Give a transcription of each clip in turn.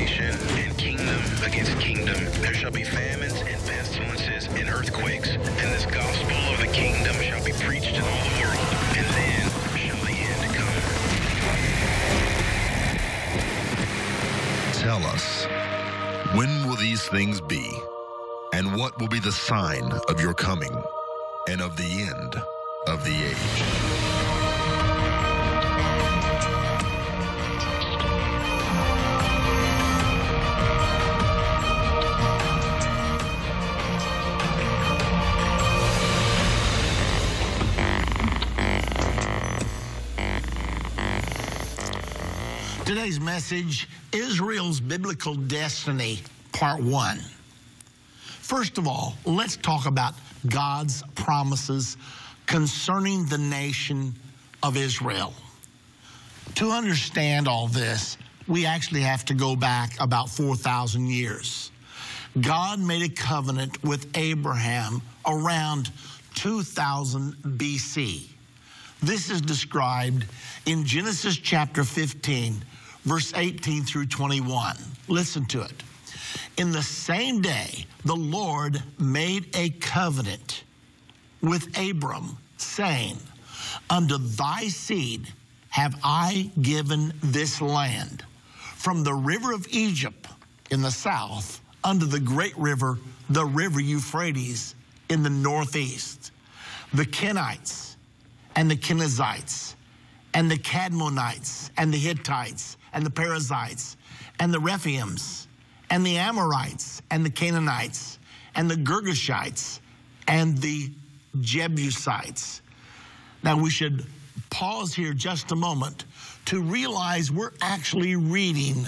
nation and kingdom against kingdom. There shall be famines and pestilences and earthquakes, and this gospel of the kingdom shall be preached in all the world, and then shall the end come. Tell us, when will these things be? And what will be the sign of your coming and of the end of the age? Today's message, Israel's Biblical Destiny, Part 1. First of all, let's talk about God's promises concerning the nation of Israel. To understand all this, we actually have to go back about 4,000 years. God made a covenant with Abraham around 2000 BC. This is described in Genesis chapter 15, verse 18 through 21. Listen to it. In the same day, the Lord made a covenant with Abram, saying, unto thy seed have I given this land, from the river of Egypt in the south unto the great river, the river Euphrates in the northeast. The Kenites and the Kenizzites and the Cadmonites and the Hittites and the Perizzites and the Rephaims and the Amorites and the Canaanites and the Girgashites and the Jebusites. Now we should pause here just a moment to realize we're actually reading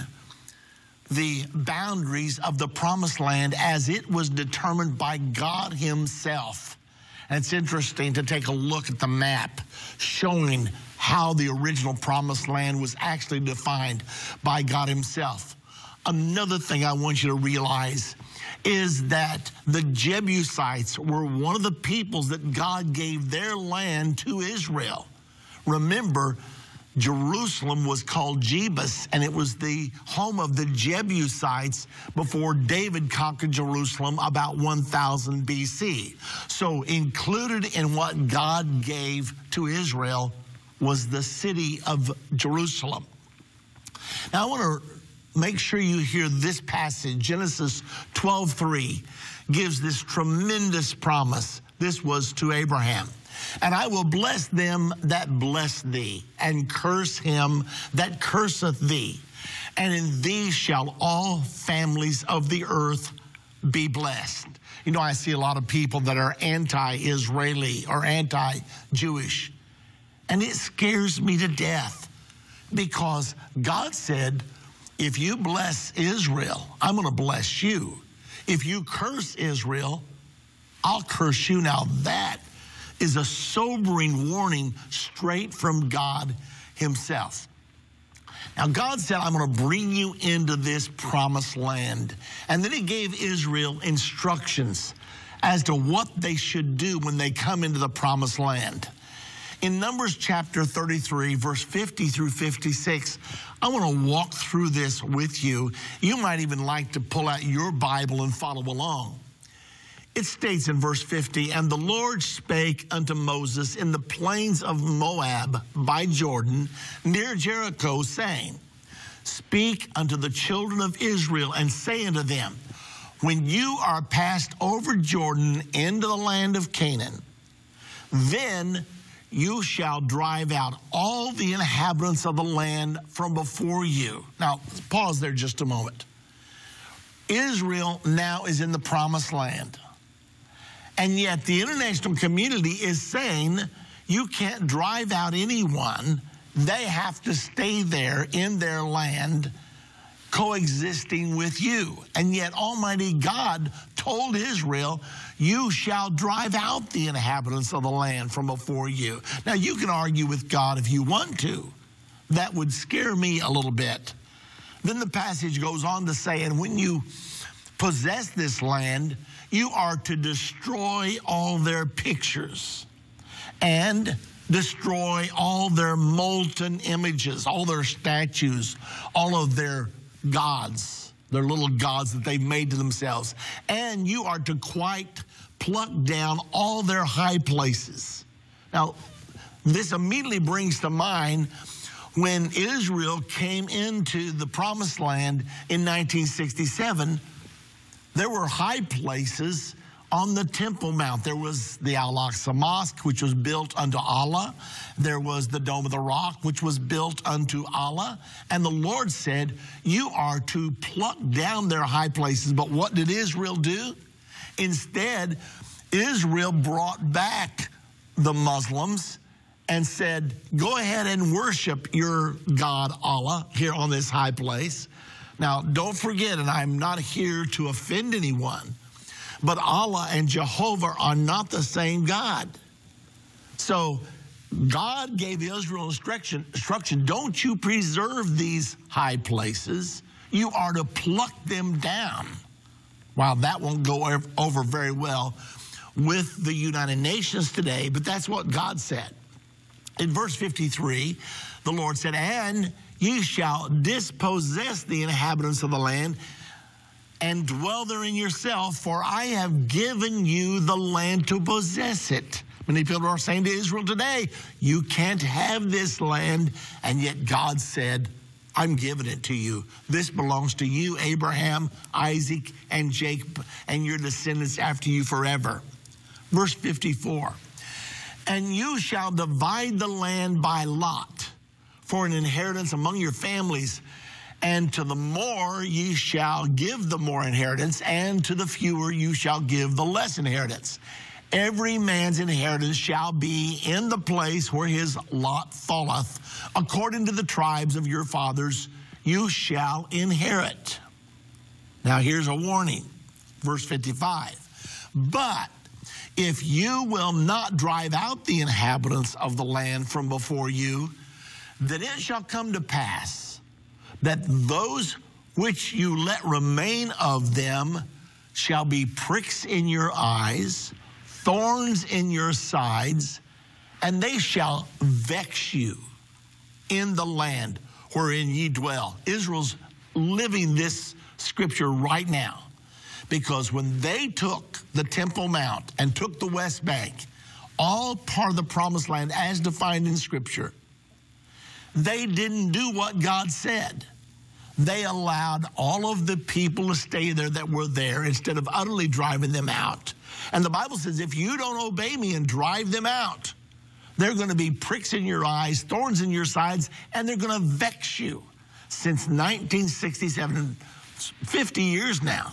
the boundaries of the promised land as it was determined by God himself. And it's interesting to take a look at the map showing how the original promised land was actually defined by God himself. Another thing I want you to realize is that the Jebusites were one of the peoples that God gave their land to Israel. Remember, Jerusalem was called Jebus, and it was the home of the Jebusites before David conquered Jerusalem about 1000 BC. So included in what God gave to Israel was the city of Jerusalem. Now I want to make sure you hear this passage. Genesis 12:3 gives this tremendous promise. This was to Abraham. And I will bless them that bless thee, and curse him that curseth thee. And in thee shall all families of the earth be blessed. You know, I see a lot of people that are anti-Israeli or anti-Jewish. And it scares me to death, because God said, if you bless Israel, I'm going to bless you. If you curse Israel, I'll curse you. Now that is a sobering warning straight from God himself. Now God said, I'm going to bring you into this promised land. And then he gave Israel instructions as to what they should do when they come into the promised land. In Numbers chapter 33, verse 50 through 56, I want to walk through this with you. You might even like to pull out your Bible and follow along. It states in verse 50, and the Lord spake unto Moses in the plains of Moab by Jordan, near Jericho, saying, speak unto the children of Israel, and say unto them, when you are passed over Jordan into the land of Canaan, then you shall drive out all the inhabitants of the land from before you. Now, pause there just a moment. Israel now is in the promised land. And yet the international community is saying you can't drive out anyone. They have to stay there in their land, coexisting with you. And yet Almighty God told Israel, you shall drive out the inhabitants of the land from before you. Now, you can argue with God if you want to. That would scare me a little bit. Then the passage goes on to say, and when you possess this land, you are to destroy all their pictures and destroy all their molten images, all their statues, all of their gods. They're little gods that they've made to themselves. And you are to quite pluck down all their high places. Now, this immediately brings to mind when Israel came into the Promised Land in 1967, there were high places on the Temple Mount. There was the Al-Aqsa Mosque, which was built unto Allah. There was the Dome of the Rock, which was built unto Allah. And the Lord said, you are to pluck down their high places. But what did Israel do? Instead, Israel brought back the Muslims and said, go ahead and worship your God Allah here on this high place. Now, don't forget, and I'm not here to offend anyone, but Allah and Jehovah are not the same God. So God gave Israel instruction, don't you preserve these high places. You are to pluck them down. Wow, that won't go over very well with the United Nations today, but that's what God said. In verse 53, the Lord said, and ye shall dispossess the inhabitants of the land and dwell therein yourself, for I have given you the land to possess it. Many people are saying to Israel today, you can't have this land, and yet God said, I'm giving it to you. This belongs to you, Abraham, Isaac, and Jacob, and your descendants after you forever. Verse 54, and you shall divide the land by lot for an inheritance among your families, and to the more ye shall give the more inheritance, and to the fewer you shall give the less inheritance. Every man's inheritance shall be in the place where his lot falleth. According to the tribes of your fathers, you shall inherit. Now here's a warning, verse 55. But if you will not drive out the inhabitants of the land from before you, then it shall come to pass that those which you let remain of them shall be pricks in your eyes, thorns in your sides, and they shall vex you in the land wherein ye dwell. Israel's living this scripture right now, because when they took the Temple Mount and took the West Bank, all part of the Promised Land as defined in Scripture, they didn't do what God said. They allowed all of the people to stay there that were there instead of utterly driving them out. And the Bible says, if you don't obey me and drive them out, they're going to be pricks in your eyes, thorns in your sides, and they're going to vex you. Since 1967, 50 years now,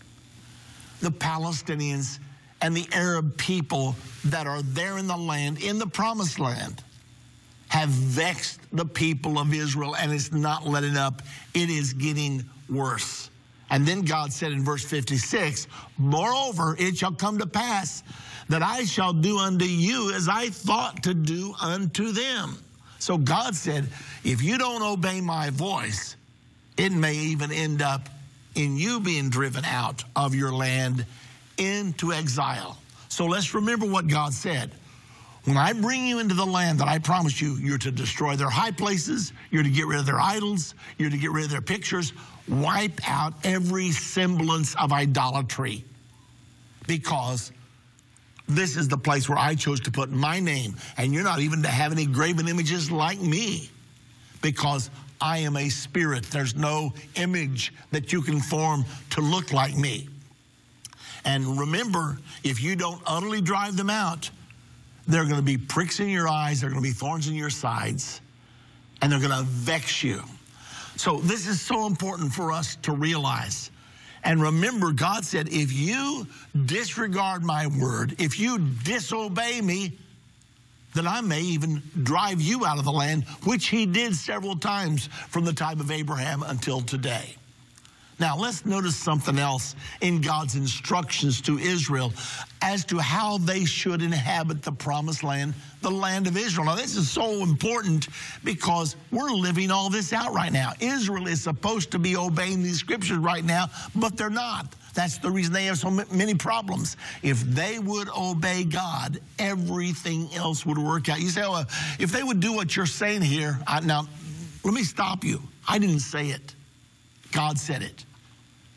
the Palestinians and the Arab people that are there in the land, in the Promised Land, have vexed the people of Israel, and it's not letting up. It is getting worse. And then God said in verse 56, moreover, it shall come to pass that I shall do unto you as I thought to do unto them. So God said, if you don't obey my voice, it may even end up in you being driven out of your land into exile. So let's remember what God said. When I bring you into the land that I promised you, you're to destroy their high places, you're to get rid of their idols, you're to get rid of their pictures, wipe out every semblance of idolatry, because this is the place where I chose to put my name, and you're not even to have any graven images like me, because I am a spirit. There's no image that you can form to look like me. And remember, if you don't utterly drive them out, they're going to be pricks in your eyes, they're going to be thorns in your sides, and they're going to vex you. So this is so important for us to realize. And remember, God said, if you disregard my word, if you disobey me, then I may even drive you out of the land, which he did several times from the time of Abraham until today. Now, let's notice something else in God's instructions to Israel as to how they should inhabit the Promised Land, the land of Israel. Now, this is so important because we're living all this out right now. Israel is supposed to be obeying these scriptures right now, but they're not. That's the reason they have so many problems. If they would obey God, everything else would work out. You say, well, if they would do what you're saying here, now, let me stop you. I didn't say it. God said it.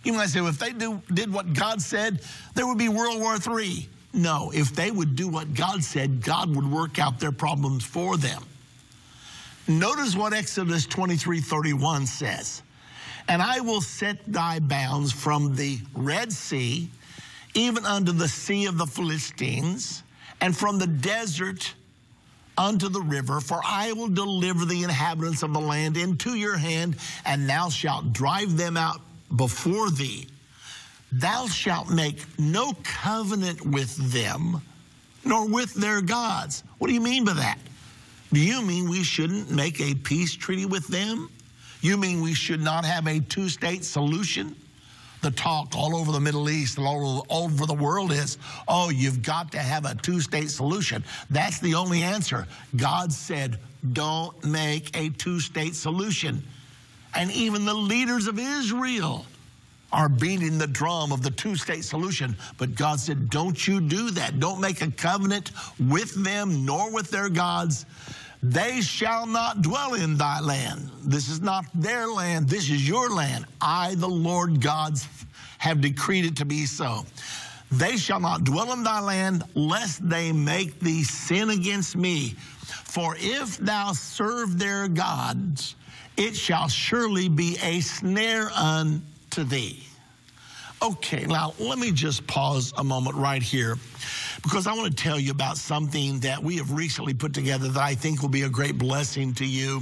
You might say, well, if they did what God said, there would be World War III. No, if they would do what God said, God would work out their problems for them. Notice what Exodus 23:31 says. And I will set thy bounds from the Red Sea, even unto the sea of the Philistines, and from the desert unto the river, for I will deliver the inhabitants of the land into your hand, and thou shalt drive them out before thee. Thou shalt make no covenant with them, nor with their gods. What do you mean by that? Do you mean we shouldn't make a peace treaty with them? You mean we should not have a two-state solution? The talk all over the Middle East and all over the world is, oh, you've got to have a two-state solution. That's the only answer. God said, don't make a two-state solution. And even the leaders of Israel are beating the drum of the two-state solution. But God said, don't you do that. Don't make a covenant with them nor with their gods. They shall not dwell in thy land. This is not their land. This is your land. I, the Lord God, have decreed it to be so. They shall not dwell in thy land, lest they make thee sin against me. For if thou serve their gods, it shall surely be a snare unto thee. Okay, now let me just pause a moment right here, because I want to tell you about something that we have recently put together that I think will be a great blessing to you.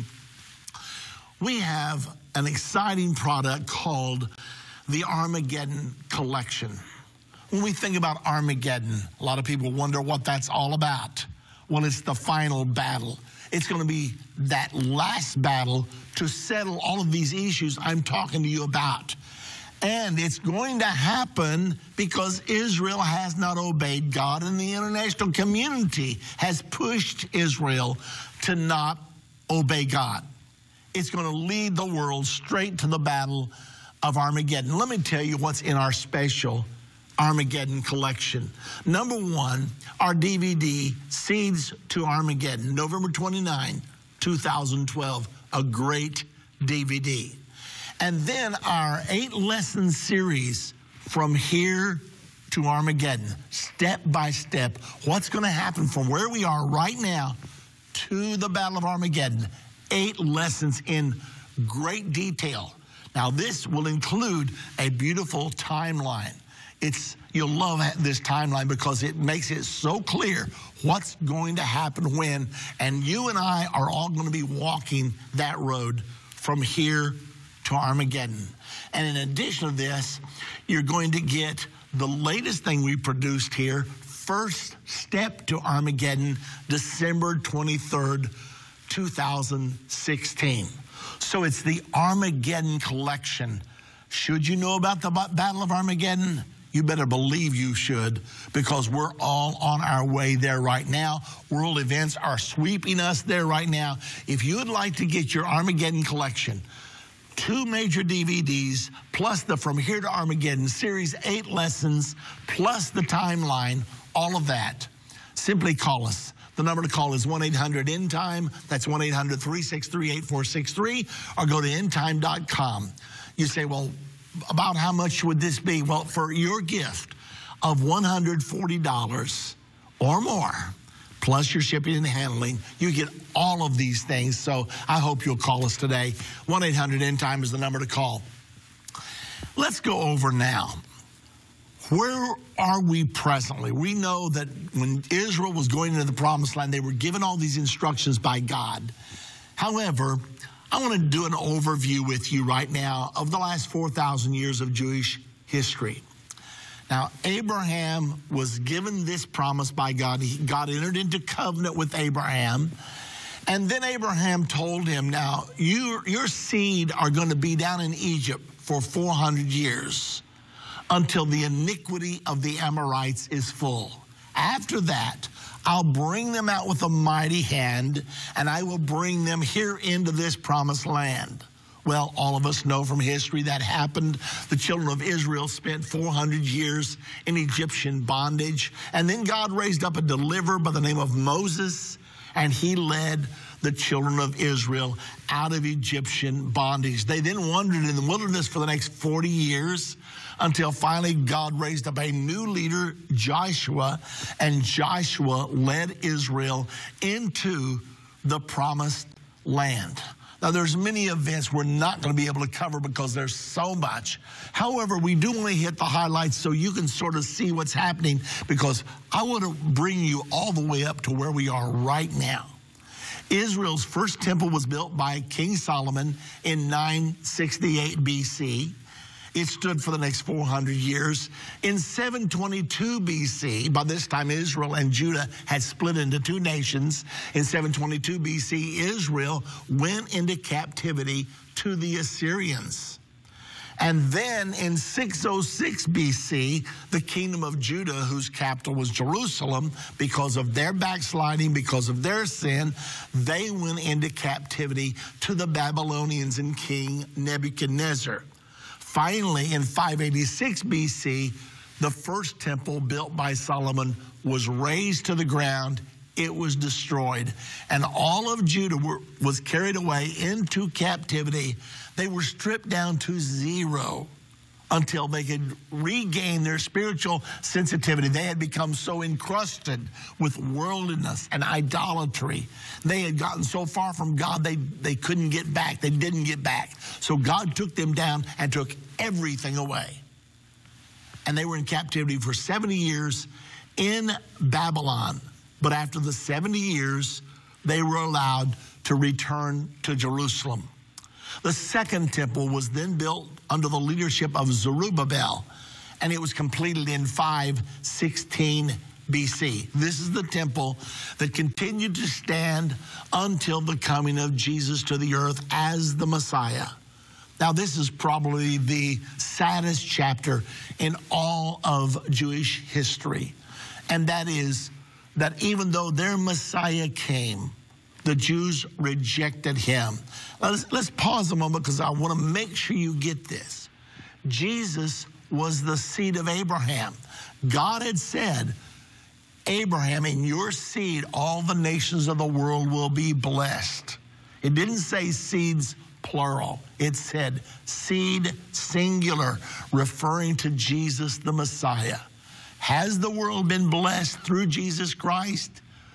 We have an exciting product called the Armageddon Collection. When we think about Armageddon, a lot of people wonder what that's all about. Well, it's the final battle. It's going to be that last battle to settle all of these issues I'm talking to you about. And it's going to happen because Israel has not obeyed God, and the international community has pushed Israel to not obey God. It's going to lead the world straight to the battle of Armageddon. Let me tell you what's in our special Armageddon collection. Number one, our DVD, Seeds to Armageddon, November 29, 2012, a great DVD. And then our 8-lesson series, From Here to Armageddon, step by step, what's going to happen from where we are right now to the Battle of Armageddon. 8 lessons in great detail. Now, this will include a beautiful timeline. You'll love this timeline because it makes it so clear what's going to happen when, and you and I are all going to be walking that road from here to Armageddon. And in addition to this, you're going to get the latest thing we produced here, First Step to Armageddon, December 23rd, 2016. So it's the Armageddon collection. Should you know about the Battle of Armageddon? You better believe you should, because we're all on our way there right now. World events are sweeping us there right now. If you would like to get your Armageddon collection, 2 major DVDs, plus the From Here to Armageddon series, 8 lessons, plus the timeline, all of that, simply call us. The number to call is 1-800-END-TIME. That's 1-800-363-8463, or go to endtime.com. You say, well, about how much would this be? Well, for your gift of $140 or more, plus your shipping and handling, you get all of these things. So I hope you'll call us today. 1-800-END-TIME is the number to call. Let's go over now. Where are we presently? We know that when Israel was going into the Promised Land, they were given all these instructions by God. However, I want to do an overview with you right now of the last 4,000 years of Jewish history. Now, Abraham was given this promise by God. God entered into covenant with Abraham. And then Abraham told him, now, your seed are going to be down in Egypt for 400 years until the iniquity of the Amorites is full. After that, I'll bring them out with a mighty hand, and I will bring them here into this promised land. Well, all of us know from history that happened. The children of Israel spent 400 years in Egyptian bondage, and then God raised up a deliverer by the name of Moses, and he led the children of Israel out of Egyptian bondage. They then wandered in the wilderness for the next 40 years until finally God raised up a new leader, Joshua, and Joshua led Israel into the promised land. Now, there's many events we're not going to be able to cover because there's so much. However, we do want to hit the highlights so you can sort of see what's happening, because I want to bring you all the way up to where we are right now. Israel's first temple was built by King Solomon in 968 BC. It stood for the next 400 years. In 722 BC, by this time Israel and Judah had split into two nations. In 722 BC, Israel went into captivity to the Assyrians. And then in 606 BC, the kingdom of Judah, whose capital was Jerusalem, because of their backsliding, because of their sin, they went into captivity to the Babylonians and King Nebuchadnezzar. Finally, in 586 BC, the first temple built by Solomon was razed to the ground. It was destroyed. And all of Judah was carried away into captivity. They were stripped down to zero until they could regain their spiritual sensitivity. They had become so encrusted with worldliness and idolatry. They had gotten so far from God, they couldn't get back. They didn't get back. So God took them down and took everything away. And they were in captivity for 70 years in Babylon. But after the 70 years, they were allowed to return to Jerusalem. The second temple was then built under the leadership of Zerubbabel, and it was completed in 516 BC. This is the temple that continued to stand until the coming of Jesus to the earth as the Messiah. Now, this is probably the saddest chapter in all of Jewish history, and that is that even though their Messiah came, the Jews rejected him. Let's pause a moment, because I want to make sure you get this. Jesus was the seed of Abraham. God had said, Abraham, in your seed, all the nations of the world will be blessed. It didn't say seeds plural. It said seed singular, referring to Jesus the Messiah. Has the world been blessed through Jesus Christ?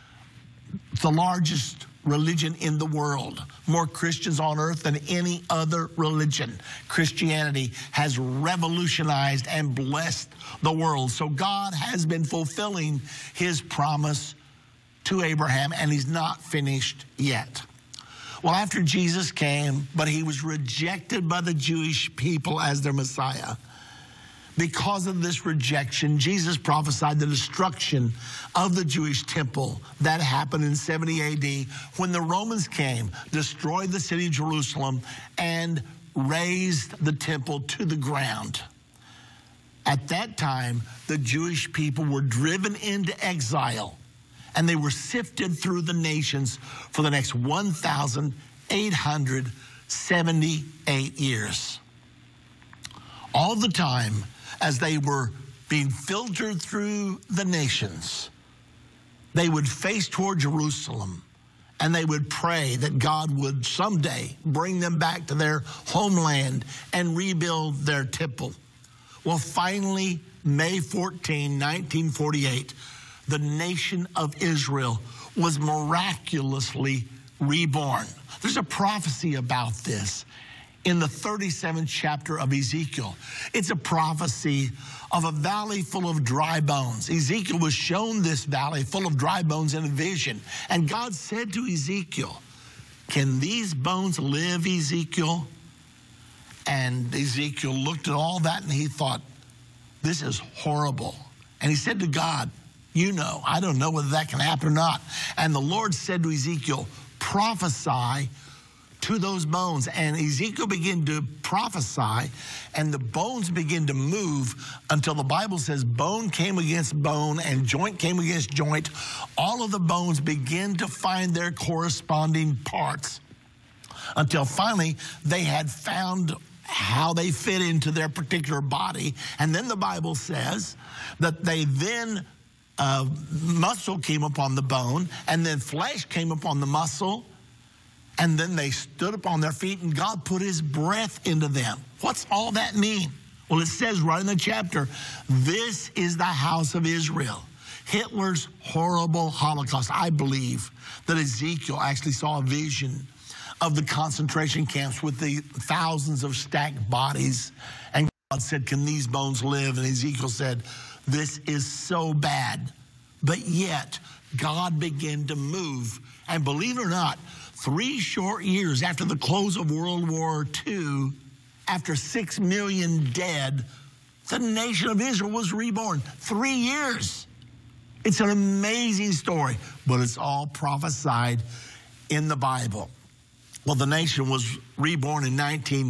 The largest religion in the world, more Christians on earth than any other religion. Christianity has revolutionized and blessed the world. So God has been fulfilling his promise to Abraham, and he's not finished yet. Well, after Jesus came, but he was rejected by the Jewish people as their Messiah. Because of this rejection, Jesus prophesied the destruction of the Jewish temple. That happened in 70 AD when the Romans came, destroyed the city of Jerusalem, and razed the temple to the ground. At that time, the Jewish people were driven into exile, and they were sifted through the nations for the next 1,878 years. All the time, as they were being filtered through the nations, they would face toward Jerusalem, and they would pray that God would someday bring them back to their homeland and rebuild their temple. Well, finally, May 14, 1948, the nation of Israel was miraculously reborn. There's a prophecy about this in the 37th chapter of Ezekiel. It's a prophecy of a valley full of dry bones. Ezekiel was shown this valley full of dry bones in a vision. And God said to Ezekiel, "Can these bones live, Ezekiel?" And Ezekiel looked at all that and he thought, this is horrible. And he said to God, "You know, I don't know whether that can happen or not." And the Lord said to Ezekiel, "Prophesy to those bones." And Ezekiel began to prophesy, and the bones began to move until the Bible says bone came against bone and joint came against joint. All of the bones began to find their corresponding parts until finally they had found how they fit into their particular body. And then the Bible says that they then muscle came upon the bone, and then flesh came upon the muscle, And then they stood up on their feet, and God put his breath into them. What's all that mean? Well, it says right in the chapter, this is the house of Israel. Hitler's horrible Holocaust. I believe that Ezekiel actually saw a vision of the concentration camps with the thousands of stacked bodies. And God said, can these bones live? And Ezekiel said, this is so bad. But yet, God began to move. And believe it or not, 3 short years after the close of World War II, after 6 million dead, the nation of Israel was reborn. 3 years. It's an amazing story, but it's all prophesied in the Bible. Well, the nation was reborn in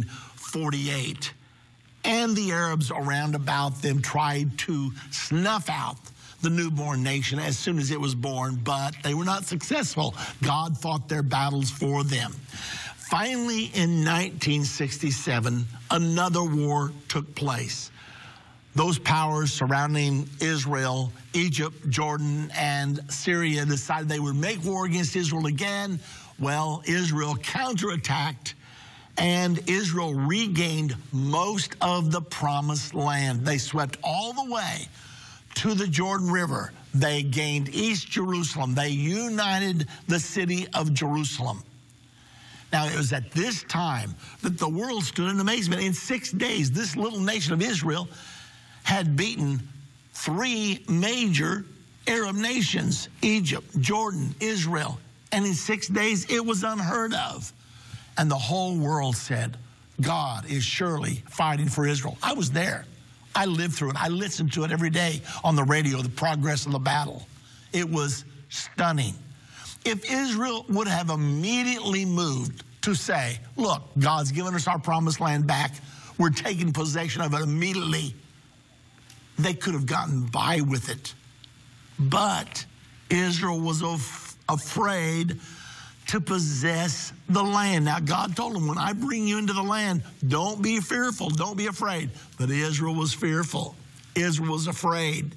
1948, and the Arabs around about them tried to snuff out the newborn nation as soon as it was born, but they were not successful. God fought their battles for them. Finally, in 1967, another war took place. Those powers surrounding Israel, Egypt, Jordan, and Syria decided they would make war against Israel again. Well, Israel counterattacked, and Israel regained most of the promised land. They swept all the way to the Jordan River. They gained East Jerusalem. They united the city of Jerusalem. Now, it was at this time that the world stood in amazement. In 6 days, this little nation of Israel had beaten 3 major Arab nations, Egypt, Jordan, Israel. And in 6 days, it was unheard of. And the whole world said, God is surely fighting for Israel. I was there. I lived through it. I listened to it every day on the radio, the progress of the battle. It was stunning. If Israel would have immediately moved to say, look, God's given us our promised land back, we're taking possession of it immediately, they could have gotten by with it. But Israel was afraid to possess the land. Now, God told them, when I bring you into the land, don't be fearful, don't be afraid. But Israel was fearful. Israel was afraid.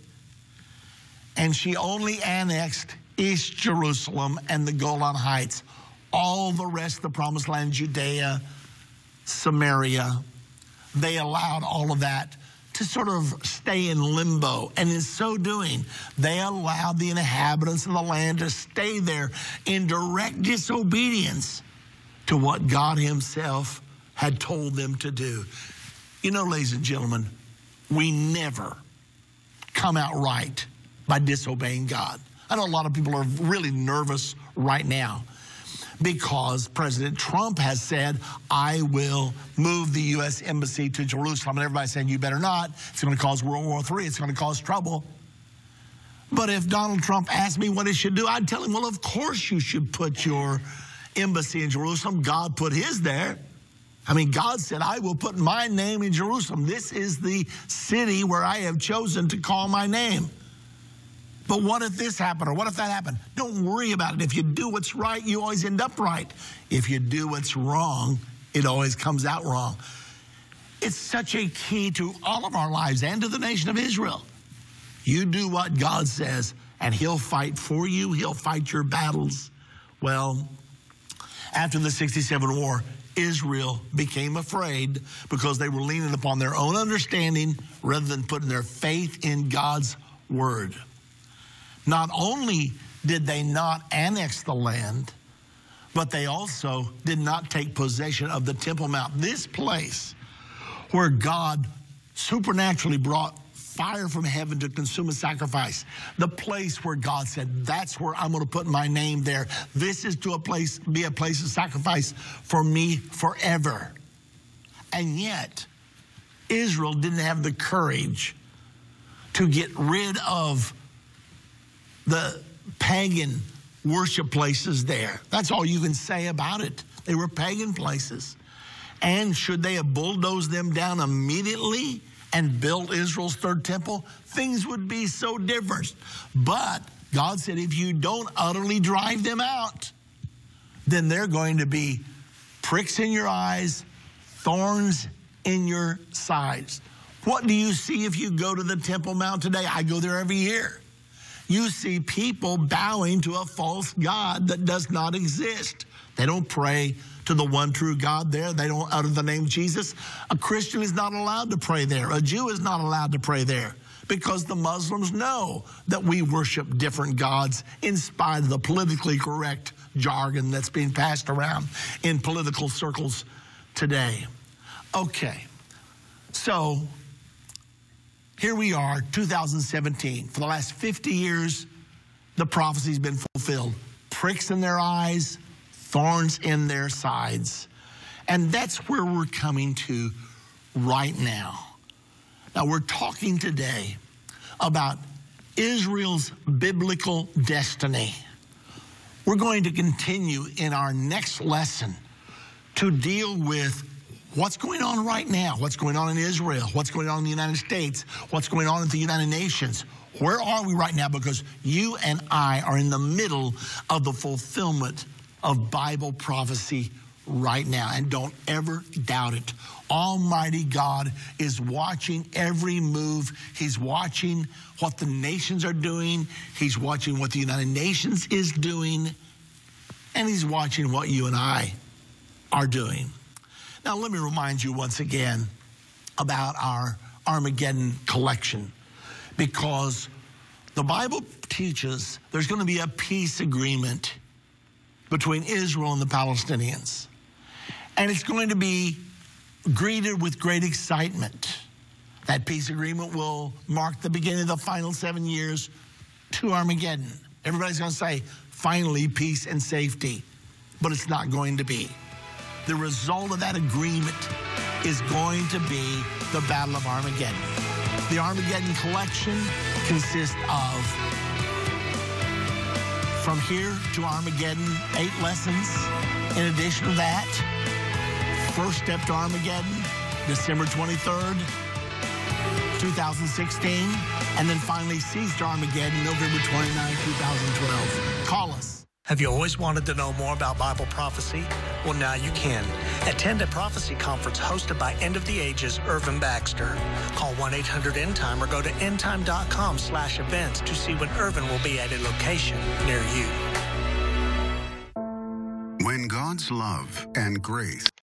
And she only annexed East Jerusalem and the Golan Heights. All the rest of the promised land, Judea, Samaria, they allowed all of that to sort of stay in limbo. And in so doing, they allowed the inhabitants of the land to stay there in direct disobedience to what God himself had told them to do. You know, ladies and gentlemen, we never come out right by disobeying God. I know a lot of people are really nervous right now because President Trump has said, I will move the U.S. Embassy to Jerusalem. And everybody's saying, you better not. It's going to cause World War III. It's going to cause trouble. But if Donald Trump asked me what he should do, I'd tell him, well, of course you should put your embassy in Jerusalem. God put his there. I mean, God said, I will put my name in Jerusalem. This is the city where I have chosen to call my name. But what if this happened, or what if that happened? Don't worry about it. If you do what's right, you always end up right. If you do what's wrong, it always comes out wrong. It's such a key to all of our lives and to the nation of Israel. You do what God says, and he'll fight for you. He'll fight your battles. Well, after the 67 war, Israel became afraid because they were leaning upon their own understanding rather than putting their faith in God's word. Not only did they not annex the land, but they also did not take possession of the Temple Mount, this place where God supernaturally brought fire from heaven to consume a sacrifice. The place where God said, that's where I'm going to put my name there. This is to be a place of sacrifice for me forever. And yet, Israel didn't have the courage to get rid of the pagan worship places there. That's all you can say about it. They were pagan places. And should they have bulldozed them down immediately and built Israel's third temple, things would be so different. But God said, if you don't utterly drive them out, then they're going to be pricks in your eyes, thorns in your sides. What do you see if you go to the Temple Mount today? I go there every year. You see people bowing to a false god that does not exist. They don't pray to the one true God there. They don't utter the name Jesus. A Christian is not allowed to pray there. A Jew is not allowed to pray there because the Muslims know that we worship different gods in spite of the politically correct jargon that's being passed around in political circles today. Okay, so here we are, 2017. For the last 50 years, the prophecy's been fulfilled. Pricks in their eyes, thorns in their sides. And that's where we're coming to right now. Now, we're talking today about Israel's biblical destiny. We're going to continue in our next lesson to deal with what's going on right now, what's going on in Israel, what's going on in the United States, what's going on at the United Nations. Where are we right now? Because you and I are in the middle of the fulfillment of Bible prophecy right now. And don't ever doubt it. Almighty God is watching every move. He's watching what the nations are doing. He's watching what the United Nations is doing. And he's watching what you and I are doing. Now, let me remind you once again about our Armageddon collection, because the Bible teaches there's going to be a peace agreement between Israel and the Palestinians. And it's going to be greeted with great excitement. That peace agreement will mark the beginning of the final 7 years to Armageddon. Everybody's going to say, finally, peace and safety. But it's not going to be. The result of that agreement is going to be the Battle of Armageddon. The Armageddon collection consists of, from here to Armageddon, 8 lessons. In addition to that, First Step to Armageddon, December 23rd, 2016. And then finally, Cease to Armageddon, November 29, 2012. Call us. Have you always wanted to know more about Bible prophecy? Well, now you can. Attend a prophecy conference hosted by End of the Ages' Irvin Baxter. Call 1-800-ENDTIME or go to endtime.com/events to see when Irvin will be at a location near you. When God's love and grace